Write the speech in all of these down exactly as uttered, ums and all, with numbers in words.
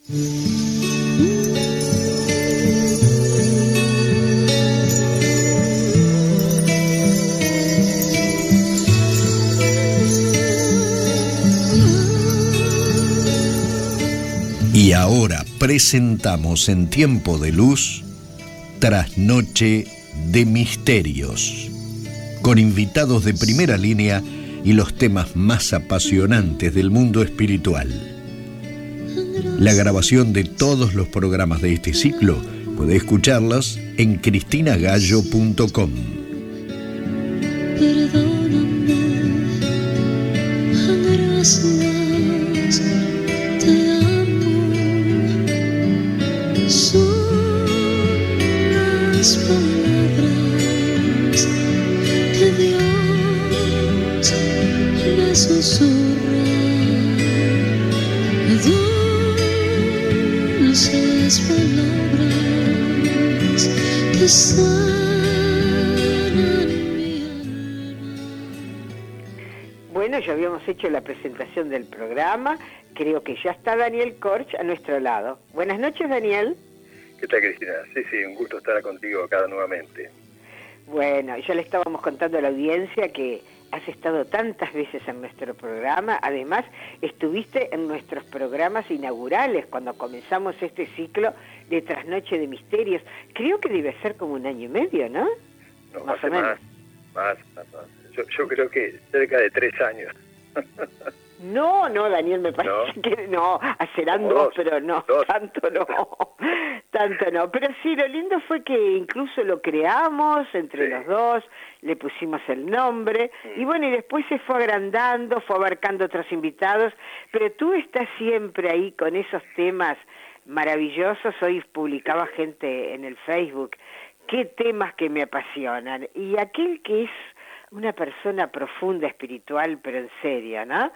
Y ahora presentamos en Tiempo de Luz, Trasnoche de Misterios, con invitados de primera línea y los temas más apasionantes del mundo espiritual. La grabación de todos los programas de este ciclo puede escucharlas en cristina gallo punto com. Bueno, ya habíamos hecho la presentación del programa. Creo que ya está Daniel Korch a nuestro lado. Buenas noches, Daniel. ¿Qué tal, Cristina? Sí, sí, un gusto estar contigo acá nuevamente. Bueno, ya le estábamos contando a la audiencia que has estado tantas veces en nuestro programa. Además, estuviste en nuestros programas inaugurales cuando comenzamos este ciclo de Trasnoche de Misterios. Creo que debe ser como un año y medio, ¿no? No, más hace o menos. Más, más, más, más. Yo, yo creo que cerca de tres años. No, no, Daniel, me parece ¿No? que no, serán dos, dos, pero no, dos. tanto no, tanto no. Pero sí, lo lindo fue que incluso lo creamos entre sí. los dos, le pusimos el nombre, mm. y bueno, y después se fue agrandando, fue abarcando otros invitados, pero tú estás siempre ahí con esos temas maravillosos. Hoy publicaba sí. gente en el Facebook, qué temas que me apasionan, y aquel que es una persona profunda, espiritual, pero en serio, ¿no?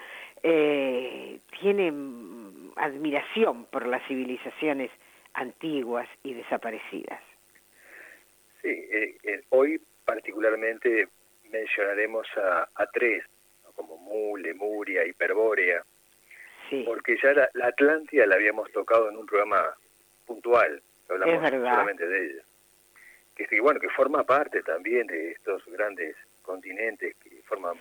Eh, tiene admiración por las civilizaciones antiguas y desaparecidas. Sí, eh, eh, hoy particularmente mencionaremos a, a tres, ¿no? Como Mu, Lemuria, Hiperbórea, sí. porque ya la, la Atlántida la habíamos tocado en un programa puntual, hablamos solamente de ella, que, que bueno, que forma parte también de estos grandes continentes que forman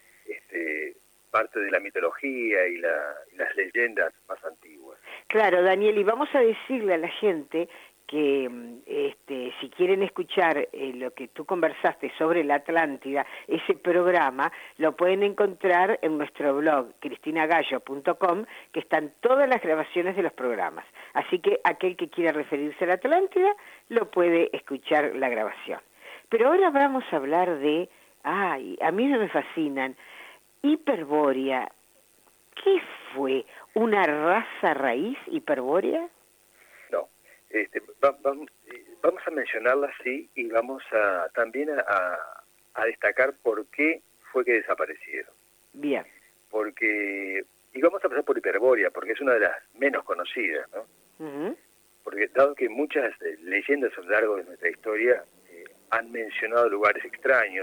este parte de la mitología y, la, y las leyendas más antiguas. Claro, Daniel, y vamos a decirle a la gente que este, si quieren escuchar eh, lo que tú conversaste sobre la Atlántida, ese programa lo pueden encontrar en nuestro blog cristina gallo punto com, que están todas las grabaciones de los programas. Así que aquel que quiera referirse a la Atlántida lo puede escuchar la grabación. Pero ahora vamos a hablar de, ay, a mí me fascinan, Hiperbórea. ¿Qué fue? ¿Una raza raíz hiperbórea? No, este, va, va, vamos a mencionarla así y vamos a también a, a destacar por qué fue que desaparecieron. Bien. Porque, y vamos a empezar por Hiperbórea, porque es una de las menos conocidas, ¿no? Uh-huh. Porque dado que muchas eh, leyendas a lo largo de nuestra historia eh, han mencionado lugares extraños,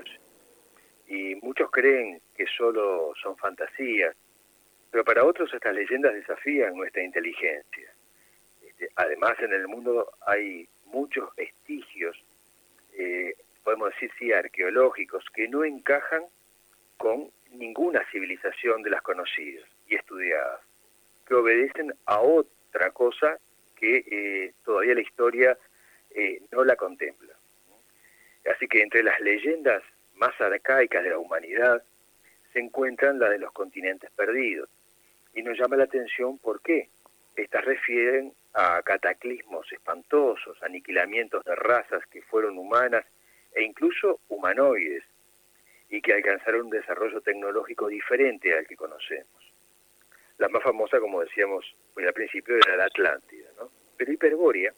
y muchos creen que solo son fantasías, pero para otros estas leyendas desafían nuestra inteligencia. Este, además, en el mundo hay muchos vestigios, eh, podemos decir, sí, arqueológicos, que no encajan con ninguna civilización de las conocidas y estudiadas, que obedecen a otra cosa que eh, todavía la historia eh, no la contempla. Así que entre las leyendas más arcaicas de la humanidad se encuentran las de los continentes perdidos, y nos llama la atención por qué. Estas refieren a cataclismos espantosos, aniquilamientos de razas que fueron humanas e incluso humanoides, y que alcanzaron un desarrollo tecnológico diferente al que conocemos. La más famosa, como decíamos pues, al principio, era la Atlántida, ¿no? Pero Hiperbórea,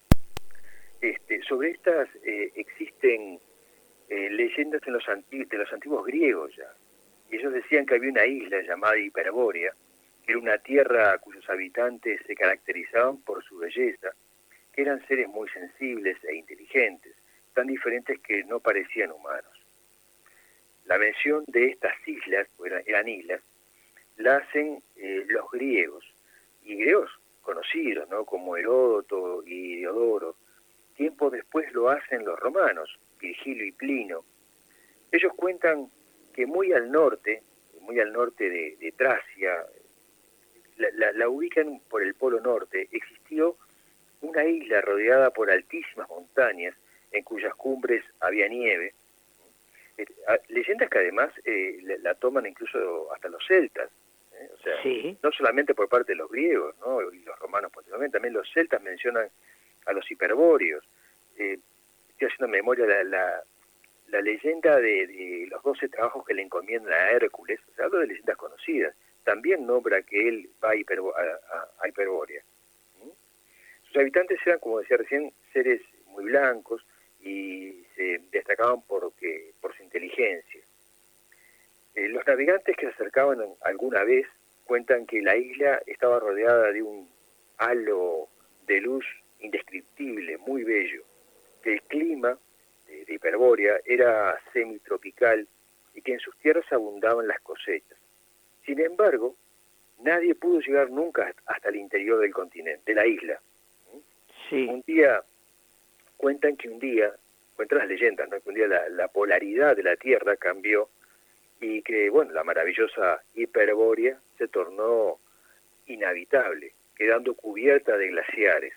este, sobre estas eh, existen Eh, leyendas en los anti- de los antiguos griegos ya. Y ellos decían que había una isla llamada Hiperbórea, que era una tierra cuyos habitantes se caracterizaban por su belleza, que eran seres muy sensibles e inteligentes, tan diferentes que no parecían humanos. La mención de estas islas, eran, eran islas, la hacen eh, los griegos, y griegos conocidos, ¿no? Como Heródoto y Diodoro. Tiempo después lo hacen los romanos, Virgilio y Plino. Ellos cuentan que muy al norte, muy al norte de, de Tracia, la, la, la ubican por el polo norte, existió una isla rodeada por altísimas montañas en cuyas cumbres había nieve. Eh, leyendas que además eh, la, la toman incluso hasta los celtas, ¿eh? O sea, sí. No solamente por parte de los griegos, ¿no? Y los romanos posteriormente, también los celtas mencionan a los hiperbóreos. Eh, estoy haciendo memoria la, la, la leyenda de, de los doce trabajos que le encomiendan a Hércules, o sea, hablo de leyendas conocidas, también nombra que él va a, Hiperbo a, a, a Hiperbórea. ¿Mm? Sus habitantes eran, como decía recién, seres muy blancos y se destacaban porque, por su inteligencia. Eh, los navegantes que se acercaban alguna vez cuentan que la isla estaba rodeada de un halo de luz indescriptible, muy bello, que el clima de, de Hiperbórea era semitropical y que en sus tierras abundaban las cosechas. Sin embargo, nadie pudo llegar nunca hasta el interior del continente, de la isla. Sí. Un día, cuentan que un día, cuentan las leyendas, ¿no? Que un día la, la polaridad de la Tierra cambió y que, bueno, la maravillosa Hiperbórea se tornó inhabitable, quedando cubierta de glaciares.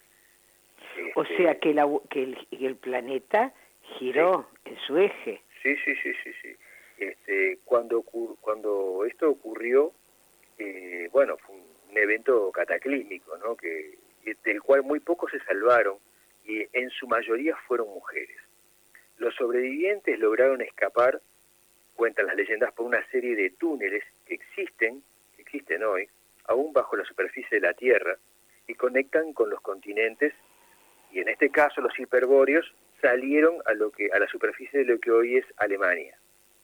O este, sea que, la, que, el, que el planeta giró sí. en su eje. Sí, sí, sí, sí, sí. Este, cuando, cuando esto ocurrió, eh, bueno, fue un evento cataclísmico, ¿no? Que, del cual muy pocos se salvaron y en su mayoría fueron mujeres. Los sobrevivientes lograron escapar, cuentan las leyendas, por una serie de túneles que existen, que existen hoy, aún bajo la superficie de la Tierra, y conectan con los continentes, y en este caso los hiperbóreos salieron a lo que a la superficie de lo que hoy es Alemania.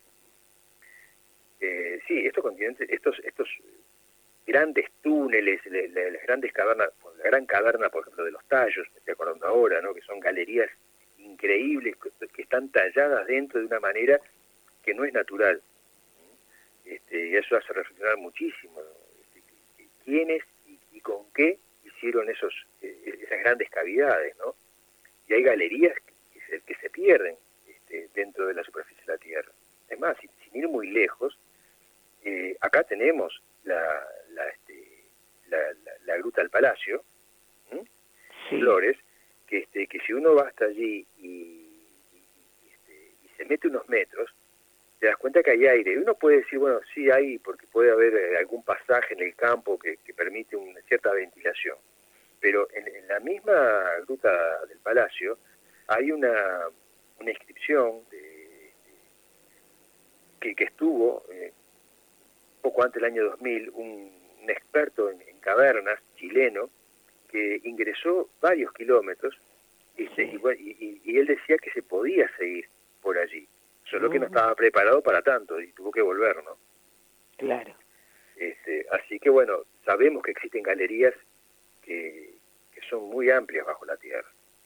Eh, sí, estos continentes, estos estos grandes túneles, las grandes cavernas, la gran caverna, por ejemplo, de los Tallos, me estoy acordando ahora, ¿no? Que son galerías increíbles que están talladas dentro de una manera que no es natural. Este, y eso hace reflexionar muchísimo, este, quiénes y, y con qué hicieron esos eh, esas grandes cavidades, ¿no? Y hay galerías que se, que se pierden este, dentro de la superficie de la Tierra. Es más, sin, sin ir muy lejos, eh, acá tenemos la, la, este, la, la, la Gruta del Palacio, ¿m? Sí. Flores, que, este, que si uno va hasta allí y, y, y, este, y se mete unos metros, te das cuenta que hay aire. Uno puede decir, bueno, sí hay, porque puede haber eh, algún pasaje en el campo que, que permite una cierta ventilación. Pero en, en la misma Gruta del Palacio hay una, una inscripción de, de, que, que estuvo eh, poco antes del año dos mil, un, un experto en, en cavernas chileno que ingresó varios kilómetros este, sí. y, y, y él decía que se podía seguir por allí. Solo que no estaba preparado para tanto y tuvo que volver, ¿no? Claro. Este, así que, bueno, sabemos que existen galerías que, que son muy amplias bajo la tierra.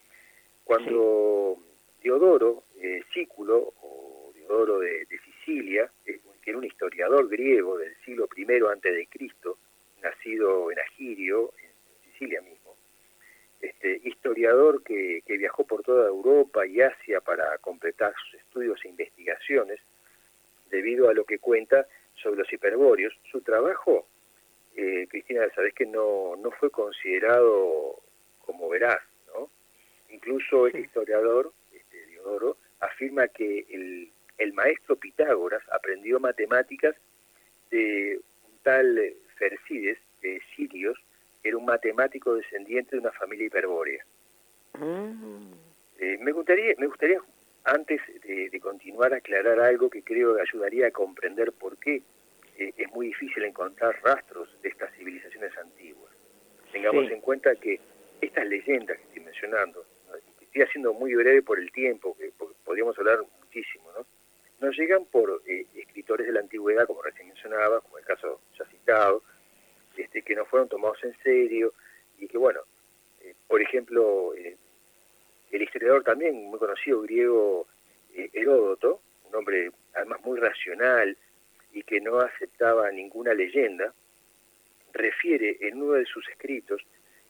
Cuando sí. Diodoro, eh, Sículo, o Diodoro de, de Sicilia, eh, que era un historiador griego del siglo primero antes de Cristo, nacido en Agirio, en Sicilia mismo, este historiador que, que viajó por toda Europa y Asia para completar sus estudios e investigaciones, debido a lo que cuenta sobre los hiperbóreos. Su trabajo, eh, Cristina, sabés que no, no fue considerado como veraz, ¿no? Incluso sí. El historiador, este, Diodoro, afirma que el, el maestro Pitágoras aprendió matemáticas de un tal Fercides, de Sirios, era un matemático descendiente de una familia hiperbórea. Mm. Eh, me gustaría, me gustaría antes de, de continuar, aclarar algo que creo que ayudaría a comprender por qué eh, es muy difícil encontrar rastros de estas civilizaciones antiguas. Tengamos sí. en cuenta que estas leyendas que estoy mencionando, ¿no? Estoy haciendo muy breve por el tiempo, que podríamos hablar muchísimo, ¿no? Nos llegan por eh, escritores de la antigüedad, como recién mencionaba, como el caso ya citado, Este, que no fueron tomados en serio y que, bueno, eh, por ejemplo, eh, el historiador también muy conocido griego eh, Heródoto, un hombre además muy racional y que no aceptaba ninguna leyenda, refiere en uno de sus escritos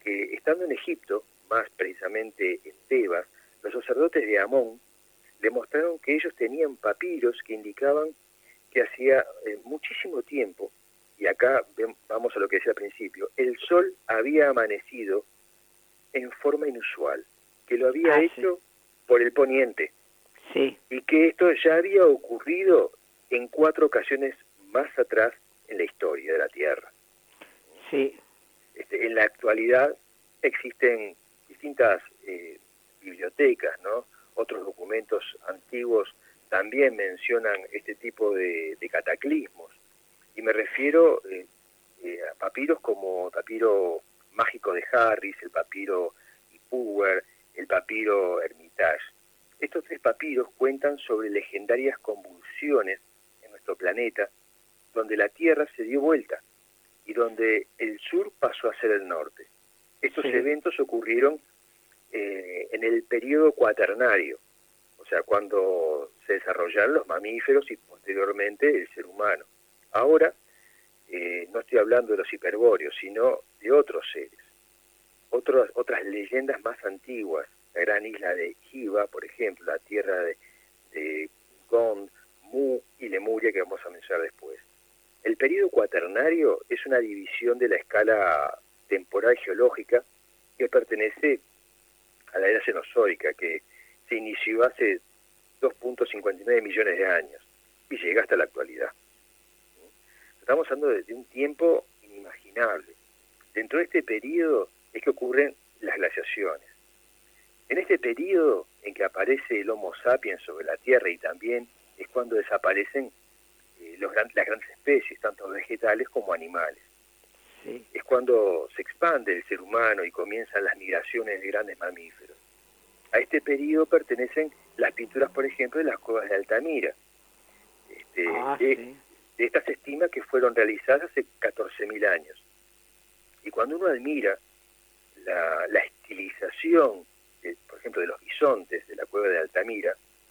que estando en Egipto, más precisamente en Tebas, los sacerdotes de Amón demostraron que ellos tenían papiros que indicaban que hacía eh, muchísimo tiempo, y acá ven, vamos a lo que decía al principio, el sol había amanecido en forma inusual, que lo había ah, hecho sí. por el poniente, sí. y que esto ya había ocurrido en cuatro ocasiones más atrás en la historia de la Tierra. Sí. Este, en la actualidad existen distintas eh, bibliotecas, ¿no? Otros documentos antiguos también mencionan este tipo de, de cataclismos. Y me refiero eh, eh, a papiros como el papiro mágico de Harris, el papiro Ipuwer, el papiro Hermitage. Estos tres papiros cuentan sobre legendarias convulsiones en nuestro planeta, donde la Tierra se dio vuelta y donde el sur pasó a ser el norte. Estos sí. eventos ocurrieron eh, en el periodo cuaternario, o sea, cuando se desarrollaron los mamíferos y posteriormente el ser humano. Ahora, eh, no estoy hablando de los hiperbóreos, sino de otros seres, otros, otras leyendas más antiguas, la gran isla de Hiva, por ejemplo, la tierra de, de Gond, Mu y Lemuria, que vamos a mencionar después. El período cuaternario es una división de la escala temporal geológica que pertenece a la era cenozoica, que se inició hace dos punto cincuenta y nueve millones de años y llega hasta la actualidad. Estamos hablando de un tiempo inimaginable. Dentro de este periodo es que ocurren las glaciaciones. En este periodo en que aparece el Homo sapiens sobre la Tierra y también es cuando desaparecen eh, los gran, las grandes especies, tanto vegetales como animales. Sí. Es cuando se expande el ser humano y comienzan las migraciones de grandes mamíferos. A este periodo pertenecen las pinturas, por ejemplo, de las cuevas de Altamira. Este, ah, de, sí. de estas se estima que fueron realizadas hace catorce mil años. Y cuando uno admira la, la estilización, de, por ejemplo, de los bisontes de la cueva de Altamira,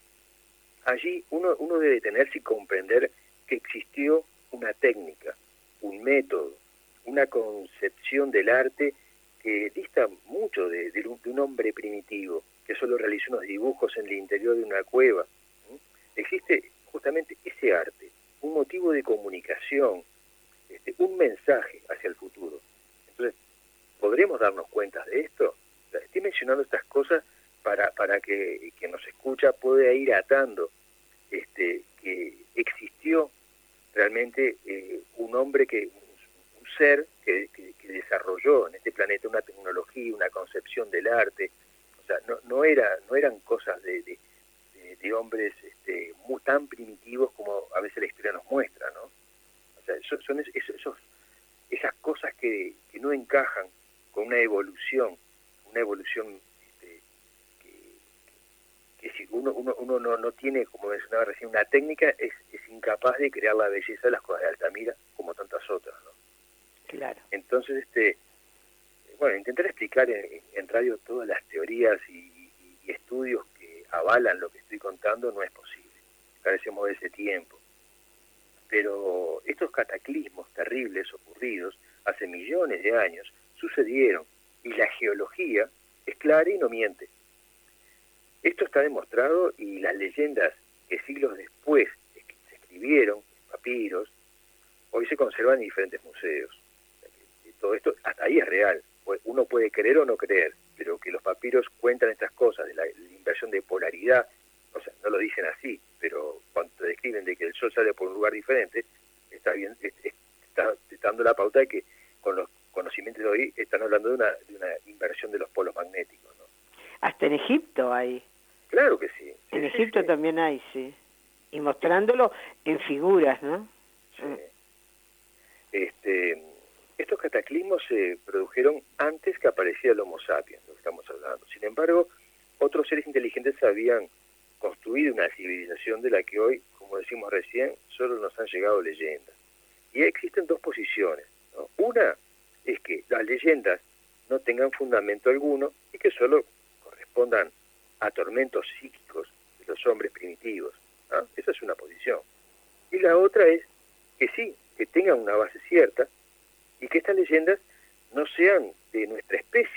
allí uno, uno debe detenerse y comprender que existió una técnica, un método, una concepción del arte que dista mucho de, de, un, de un hombre primitivo que solo realizó unos dibujos en el interior de una cueva. ¿Sí? Existe justamente ese arte, un motivo de comunicación, este, un mensaje hacia el futuro. Entonces, ¿podremos darnos cuenta de esto? Estoy mencionando estas cosas para, para que quien nos escucha pueda ir atando este, que existió realmente eh, un hombre que ser que, que, que desarrolló en este planeta una tecnología, una concepción del arte. O sea, no, no, era, no eran cosas de, de, de, de hombres este, muy, tan primitivos como a veces la historia nos muestra, ¿no? O sea, son, son esos, esos, esas cosas que, que no encajan con una evolución, una evolución este, que, que si uno, uno, uno no, no tiene, como mencionaba recién, una técnica, es, es incapaz de crear la belleza de las cosas de Altamira como tantas otras, ¿no? Claro. Entonces, este, bueno, intentar explicar en, en radio todas las teorías y, y, y estudios que avalan lo que estoy contando no es posible. Carecemos de ese tiempo. Pero estos cataclismos terribles ocurridos hace millones de años sucedieron y la geología es clara y no miente. Esto está demostrado y las leyendas que siglos después se escribieron, papiros, hoy se conservan en diferentes museos. Todo esto hasta ahí es real. Uno puede creer o no creer, pero que los papiros cuentan estas cosas de la, la inversión de polaridad, o sea, no lo dicen así, pero cuando te describen de que el sol sale por un lugar diferente, está bien, está, está dando la pauta de que con los conocimientos de hoy están hablando de una, de una inversión de los polos magnéticos, ¿no? Hasta en Egipto hay. Claro que sí. sí en sí, Egipto sí. también hay, sí. Y mostrándolo en figuras, ¿no? Sí. Este... Estos cataclismos se produjeron antes que apareciera el Homo sapiens, lo que estamos hablando. Sin embargo, otros seres inteligentes habían construido una civilización de la que hoy, como decimos recién, solo nos han llegado leyendas. Y existen dos posiciones, ¿no? Una es que las leyendas no tengan fundamento alguno y que solo correspondan a tormentos psíquicos de los hombres primitivos, ¿no? Esa es una posición. Y la otra es que sí, que tengan una base cierta, y que estas leyendas no sean de nuestra especie,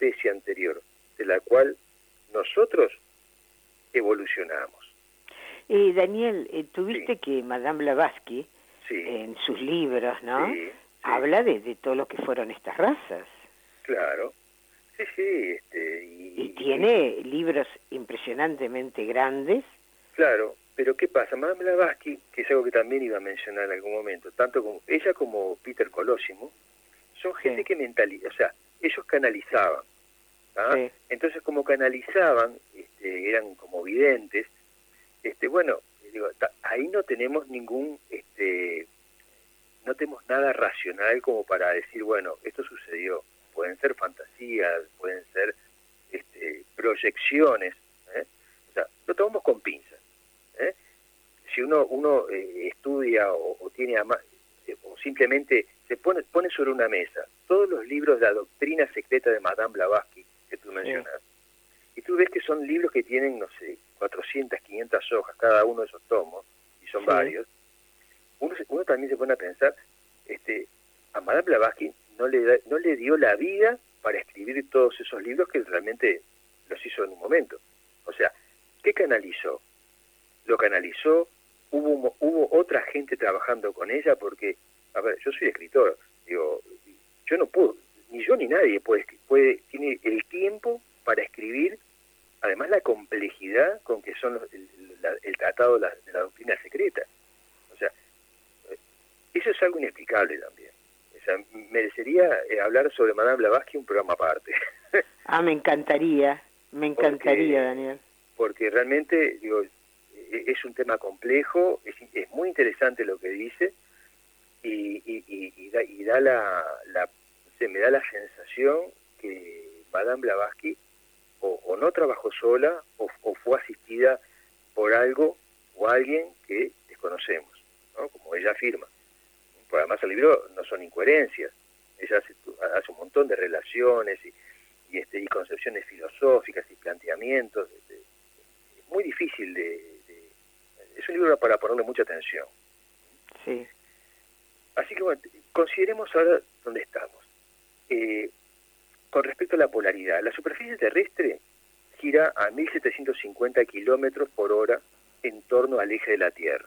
especie anterior, de la cual nosotros evolucionamos. Eh, Daniel, eh, tuviste Sí. que Madame Blavatsky, Sí. en sus libros, ¿no? Sí, sí. Habla de, de todo lo que fueron estas razas. Claro. Sí, sí. Este, y, Y tiene y, libros impresionantemente grandes. Claro, pero ¿qué pasa? Madame Blavatsky, que es algo que también iba a mencionar en algún momento, tanto como ella como Peter Colosimo, son gente Sí. que mentaliza, o sea, ellos canalizaban. ¿Ah? Sí. Entonces, como canalizaban, este, eran como videntes, este, bueno, digo, ta, ahí no tenemos ningún, este, no tenemos nada racional como para decir, bueno, esto sucedió. Pueden ser fantasías, pueden ser este, proyecciones, ¿eh? O sea, lo tomamos con pinzas. ¿eh? Si uno uno eh, estudia o, o tiene ama, eh, o simplemente se pone pone sobre una mesa todos los libros de la doctrina secreta de Madame Blavatsky que tú mencionas, sí. Y tú ves que son libros que tienen, no sé, cuatrocientas, quinientas hojas cada uno de esos tomos, y son sí. varios, uno, uno también se pone a pensar, este, a Madame Blavatsky no le, da, no le dio la vida para escribir todos esos libros que realmente los hizo en un momento. O sea, ¿qué canalizó? Lo canalizó, hubo, hubo otra gente trabajando con ella, porque, a ver, yo soy escritor, digo, yo no puedo, ni yo ni nadie puede, puede tiene el tiempo para escribir, además la complejidad con que son los, el, la, el tratado de la, de la doctrina secreta. O sea, eso es algo inexplicable también. O sea, merecería eh, hablar sobre Madame Blavatsky un programa aparte. Ah, me encantaría, me encantaría, porque, Daniel. Porque realmente, digo, es un tema complejo, es, es muy interesante lo que dice, y, y, y, y da, y da la, la, se me da la sensación que Madame Blavatsky o, o no trabajó sola o, o fue asistida por algo o alguien que desconocemos, ¿no? Como ella afirma. Por además el libro no son incoherencias, ella hace, hace un montón de relaciones y, y, este, y concepciones filosóficas y planteamientos. Este, es muy difícil de, de... Es un libro para ponerle mucha atención. Sí. Así que bueno, consideremos ahora dónde estamos. Eh, con respecto a la polaridad, la superficie terrestre gira a mil setecientos cincuenta kilómetros por hora en torno al eje de la Tierra.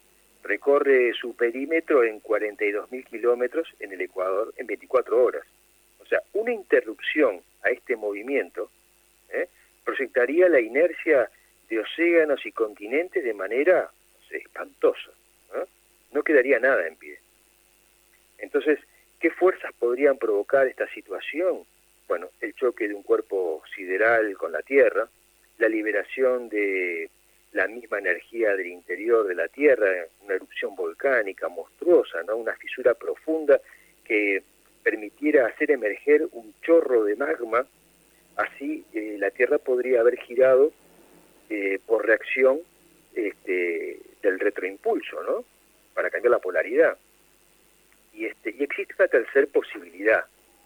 Recorre su perímetro en cuarenta y dos mil kilómetros en el Ecuador en veinticuatro horas. O sea, una interrupción a este movimiento ¿eh? proyectaría la inercia de océanos y continentes de manera no sé, espantosa. ¿no? no quedaría nada en pie. Entonces, ¿qué fuerzas podrían provocar esta situación? Bueno, el choque de un cuerpo sideral con la Tierra, la liberación de la misma energía del interior de la Tierra, una erupción volcánica monstruosa, ¿no? Una fisura profunda que permitiera hacer emerger un chorro de magma, así eh, la Tierra podría haber girado eh, por reacción este, del retroimpulso, ¿no? Para cambiar la polaridad. Y, este, y existe una tercera posibilidad,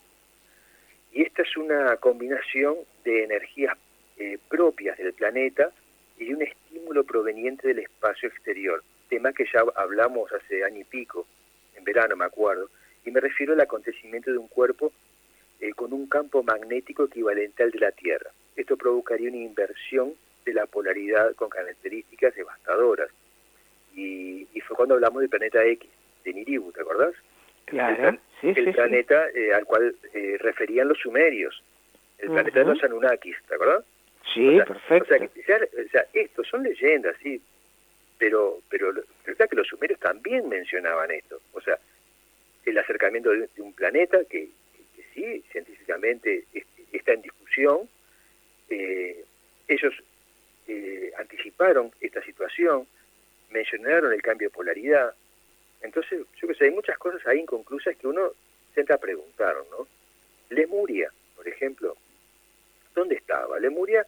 y esta es una combinación de energías eh, propias del planeta y de un estímulo proveniente del espacio exterior, tema que ya hablamos hace año y pico, en verano me acuerdo, y me refiero al acontecimiento de un cuerpo eh, con un campo magnético equivalente al de la Tierra. Esto provocaría una inversión de la polaridad con características devastadoras, y, y fue cuando hablamos del planeta X, de Nibiru, ¿te acordás? Claro, el, sí, el sí, planeta eh, al cual eh, referían los sumerios, el uh-huh. planeta de los Anunnakis, ¿te acordás? Sí, o sea, perfecto. O sea, que, ya, o sea, estos son leyendas, sí, pero pero verdad que los sumerios también mencionaban esto, o sea, el acercamiento de, de un planeta que, que, que sí, científicamente es, está en discusión, eh, ellos eh, anticiparon esta situación, mencionaron el cambio de polaridad. Entonces, yo que sé, hay muchas cosas ahí inconclusas que uno se entra a preguntar, ¿no? Lemuria, por ejemplo, ¿dónde estaba? Lemuria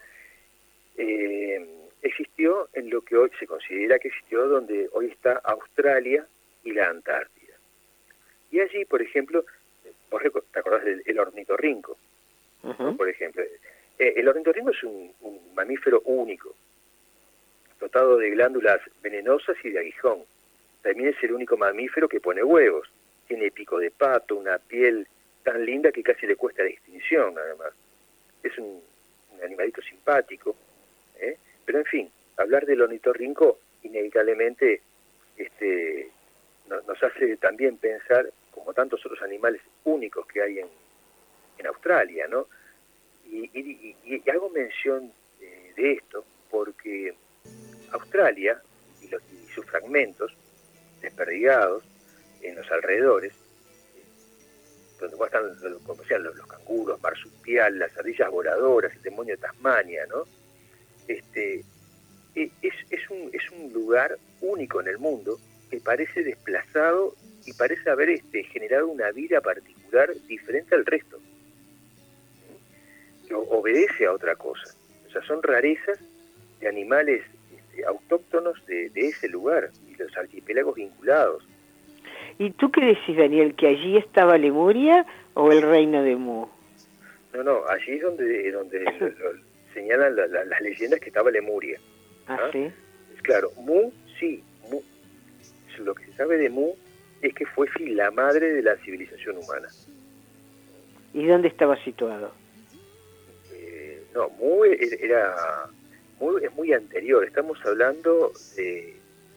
eh, existió en lo que hoy se considera que existió donde hoy está Australia y la Antártida. Y allí, por ejemplo, ¿te acordás del el ornitorrinco? Uh-huh. ¿no? Por ejemplo, eh, el ornitorrinco es un, un mamífero único, dotado de glándulas venenosas y de aguijón. También es el único mamífero que pone huevos. Tiene pico de pato, una piel tan linda que casi le cuesta la extinción, nada más. es un, un animalito simpático, ¿eh? Pero en fin, hablar del ornitorrinco inevitablemente este, no, nos hace también pensar, como tantos otros animales únicos que hay en, en Australia, ¿no? Y, y, y, y hago mención eh, de esto porque Australia y, los, y sus fragmentos desperdigados en los alrededores, donde están como sean los, los canguros, marsupial, las ardillas voladoras, el demonio de Tasmania, ¿no? Este, es, es, un, es un lugar único en el mundo que parece desplazado y parece haber este, generado una vida particular diferente al resto. Que obedece a otra cosa. O sea, son rarezas de animales este, autóctonos de, de ese lugar y los archipiélagos vinculados. ¿Y tú qué decís, Daniel, que allí estaba Lemuria o el reino de Mu? No, no, allí es donde, donde lo, lo, señalan la, la, las leyendas que estaba Lemuria. ¿Ah, ¿Ah? sí? Claro, Mu, sí, Mu. Lo que se sabe de Mu es que fue sí, la madre de la civilización humana. ¿Y dónde estaba situado? Eh, no, Mu era, Mu es muy anterior, estamos hablando de,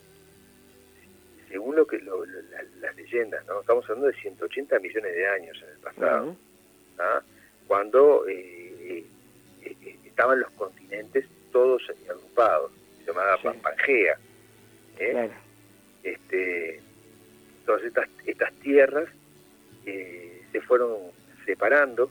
según lo que lo, lo, la, las leyendas, ¿no? Estamos hablando de ciento ochenta millones de años en el pasado, uh-huh. ¿Ah? Cuando eh, eh, eh, estaban los continentes todos agrupados, se llamaba sí. Pangea, ¿eh? Claro. Este, todas estas, estas tierras eh, se fueron separando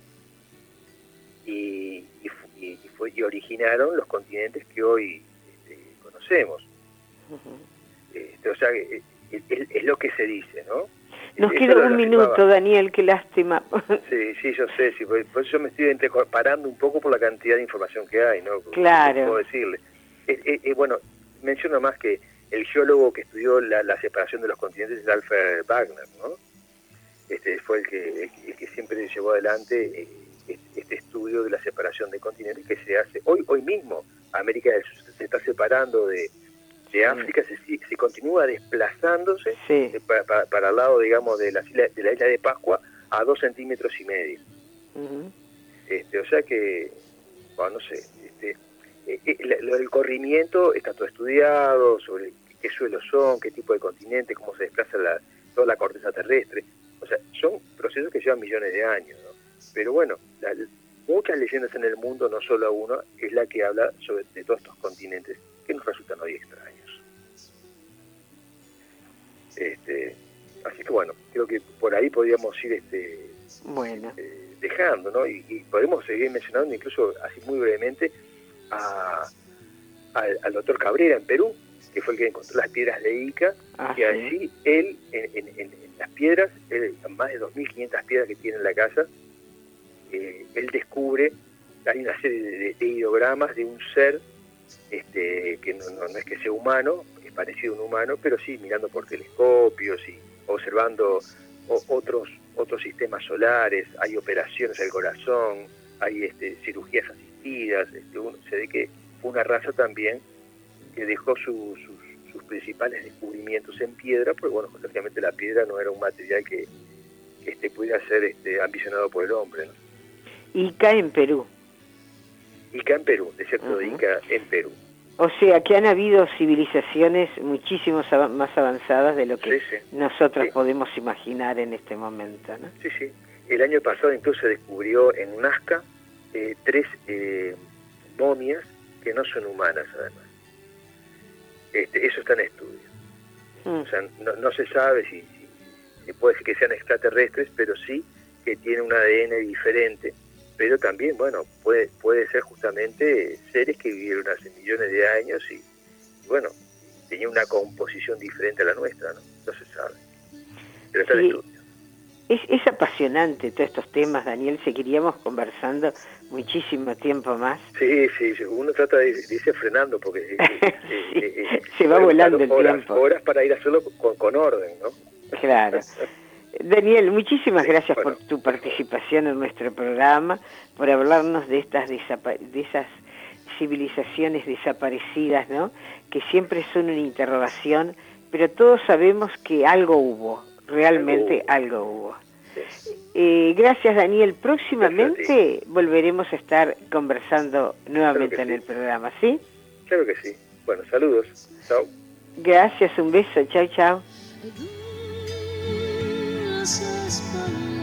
y, y, y, fue, y originaron los continentes que hoy este, conocemos. Uh-huh. Este, o sea, es, es, es lo que se dice, ¿no? Nos queda un minuto, Daniel, qué lástima. Sí, sí, yo sé, sí, por, por eso me estoy parando un poco por la cantidad de información que hay, ¿no? Claro. Puedo decirle. Eh, eh, eh, bueno, menciono más que el geólogo que estudió la, la separación de los continentes es Alfred Wagner, ¿no? Este fue el que, el, el que siempre llevó adelante eh, este estudio de la separación de continentes que se hace hoy hoy mismo. América del Sur se está separando de, de África, se, se continúa desplazándose sí. para, para, para el lado, digamos, de la, de la isla de Pascua a dos centímetros y medio. Uh-huh. Este, o sea que, bueno, no sé, este, eh, lo del corrimiento está todo estudiado, sobre qué suelos son, qué tipo de continente, cómo se desplaza la, toda la corteza terrestre. O sea, son procesos que llevan millones de años, ¿no? Pero bueno, la, muchas leyendas en el mundo, no solo una, es la que habla sobre de todos estos continentes que nos resultan hoy extraños. Este, así que bueno, creo que por ahí podríamos ir este, bueno. eh, dejando, ¿no? Y, y podemos seguir mencionando incluso así muy brevemente a, a, al doctor Cabrera en Perú, que fue el que encontró las piedras de Ica, ah, que así sí. él, en, en, en las piedras, él, más de dos mil quinientas piedras que tiene en la casa, eh, él descubre, hay una serie de, de ideogramas de un ser este, que no, no, no es que sea humano, es parecido a un humano, pero sí mirando por telescopios y observando o, otros otros sistemas solares, hay operaciones al corazón, hay este, cirugías asistidas, este, uno, se ve que fue una raza también que dejó su, sus, sus principales descubrimientos en piedra, porque bueno, lógicamente la piedra no era un material que, que este, pudiera ser este, ambicionado por el hombre, ¿no? Ica en Perú. Ica en Perú, desierto uh-huh. de Ica en Perú. O sea, que han habido civilizaciones muchísimo más avanzadas de lo que sí, sí. nosotros sí. podemos imaginar en este momento, ¿no? Sí, sí. El año pasado incluso se descubrió en Nazca eh, tres eh, momias que no son humanas, además. Este, eso está en estudio. Mm. O sea, no, no se sabe si, si, si puede ser que sean extraterrestres, pero sí que tienen un A D N diferente. Pero también, bueno, puede puede ser justamente seres que vivieron hace millones de años y, bueno, tenían una composición diferente a la nuestra, ¿no? No se sabe. Pero está sí. en estudio. Es, es apasionante todos estos temas, Daniel. Seguiríamos conversando muchísimo tiempo más. Sí, sí, uno trata de, de irse frenando porque eh, eh, sí, eh, se va volando el horas, tiempo. Horas para ir a hacerlo con, con orden, ¿no? Claro. Daniel, muchísimas gracias bueno, por tu participación en nuestro programa, por hablarnos de estas desapa- de esas civilizaciones desaparecidas, ¿no? Que siempre son una interrogación, pero todos sabemos que algo hubo, realmente algo hubo. Algo hubo. Sí. Eh, gracias, Daniel. Próximamente volveremos a estar conversando nuevamente claro en sí. el programa, ¿sí? Claro que sí. Bueno, saludos. Chao. Gracias, un beso. Chao, chao.